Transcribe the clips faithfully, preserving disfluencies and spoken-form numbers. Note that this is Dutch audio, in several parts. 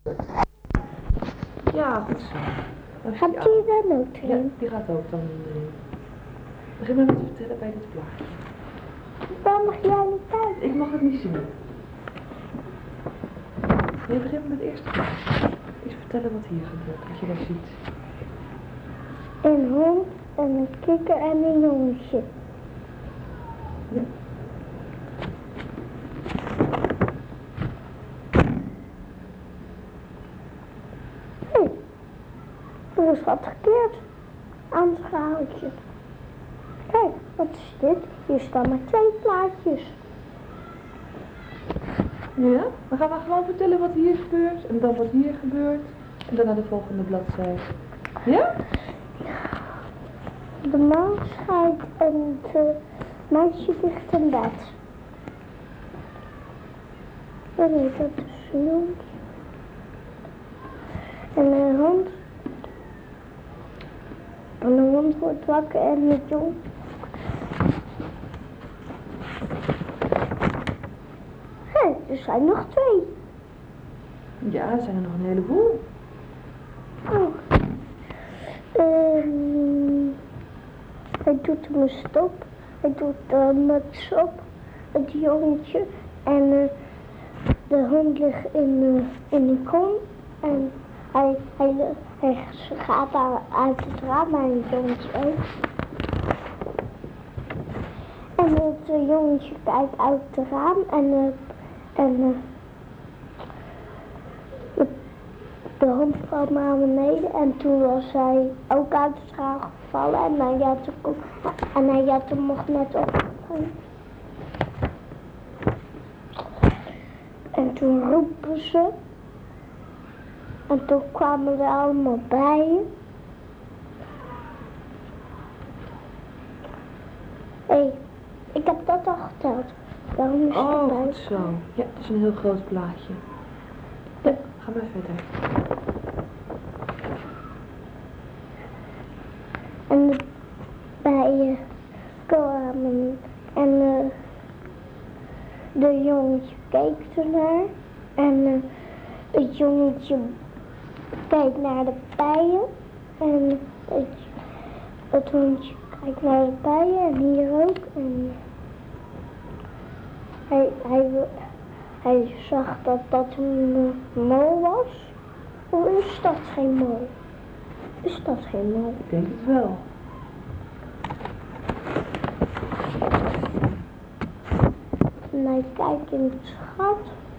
Ja, goed zo. Gaat die dan ook Ja, erin? die gaat ook dan erin. Begin maar met te vertellen bij dit plaatje. Dan mag jij niet thuis. Ik mag het niet zien. Nee, begin met het eerste plaatje. Eens vertellen wat hier gebeurt, wat je daar ziet. Een hond, en een kikker en een jongetje. Ja. Hé, er is wat verkeerd aan het schaaltje. Kijk, wat is dit? Hier staan maar twee plaatjes. Ja, dan gaan we gewoon vertellen wat hier gebeurt en dan wat hier gebeurt en dan naar de volgende bladzijde. Ja? De maan schijnt en het meisje ligt in bed. Oh nee, dat is een hond. En een hond. En de hond wordt wakker en het jong. Hé, er zijn nog twee. Ja, er zijn er nog een heleboel. Oh. Um, hij doet hem een stop. Hij doet de muts op. Het jongetje. En uh, de hond ligt in, uh, in de kom. En hij, hij, hij gaat uit het raam en het jongetje ook. En het uh, jongetje kijkt uit het raam. En, uh, en uh, de hond valt naar beneden en toen was hij ook uit het raam gevallen en hij had hem, en hij had hem nog net opgevangen. En toen roepen ze en toen kwamen er allemaal bijen. Hé, hey, ik heb dat al geteld. Waarom is Oh, dat goed zo. Ja, dat is een heel groot plaatje. Ja, ga maar verder. En de bijen kwamen en uh, de jongetje keek ernaar en uh, het jongetje keek naar de bijen en het, het hondje kijkt naar de bijen en hier ook en hij, hij, hij zag dat dat een uh, mol was. Of is dat geen mol? Is dat geen mol? Ik denk het wel. En hij kijkt in het gat.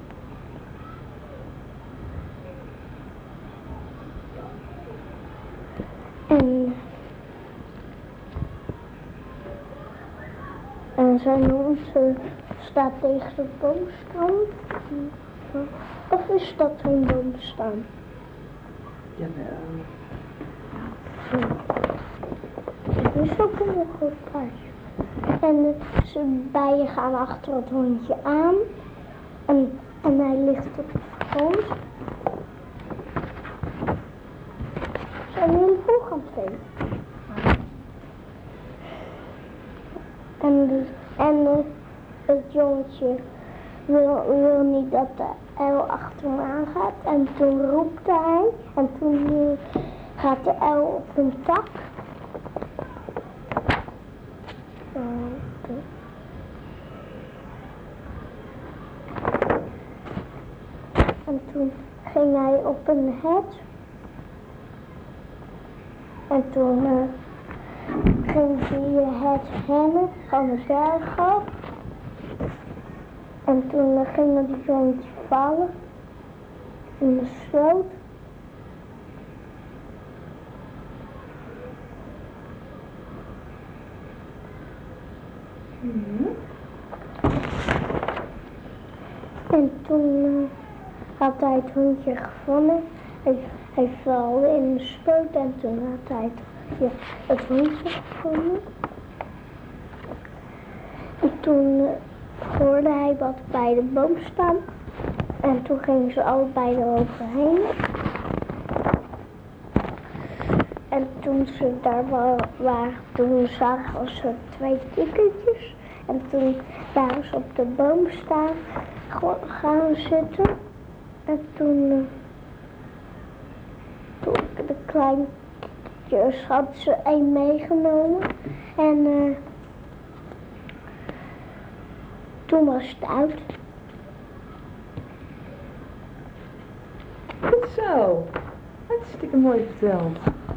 En, en zijn hond uh, staat tegen de boomstam. Of is dat geen boomstam? Jawel. Dat is ook een heel groot paardje. En uh, zijn bijen gaan achter het hondje aan. En, en hij ligt op de grond. Ze zijn heel vroeg aan het veen. En, de, en uh, het jongetje wil, wil niet dat de uil achter hem aan gaat. En toen roept hij. En toen uh, gaat de uil op een tak. En toen ging hij op een het. En toen uh, ging hij het rennen van de berg af. En toen uh, ging het jongetje vallen in de sloot. Mm-hmm. En toen uh, had hij het hondje gevonden. Hij, hij viel in de sloot en toen had hij het, ja, het hondje gevonden. En toen uh, hoorde hij wat bij de boom staan. En toen gingen ze allebei eroverheen. En toen ze daar waren, toen zagen ze twee kikkertjes. En toen waren ze op de boom staan gaan zitten. En toen, uh, kleintjes had ze één meegenomen. En uh, toen was het uit. Goed zo. Hartstikke mooi verteld.